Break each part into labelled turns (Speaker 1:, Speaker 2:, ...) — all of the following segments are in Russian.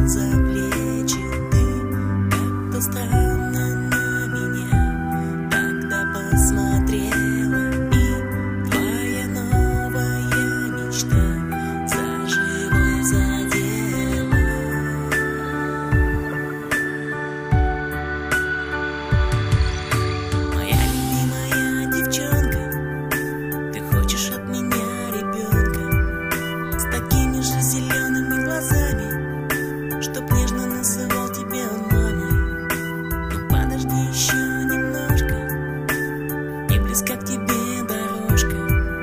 Speaker 1: за плечи ты как-то странно на меня тогда посмотрела, и твоя новая мечта за живое задела. Моя любимая девчонка, ты хочешь от меня ребенка с такими же зелеными глазами, чтоб нежно называл тебя мамой. Но подожди еще немножко, не близка к тебе дорожка.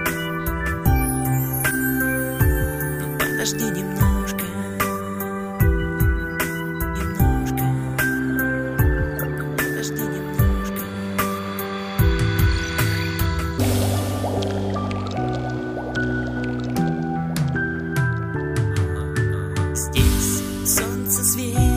Speaker 1: Но подожди немножко, немножко, подожди немножко. Здесь солнце светит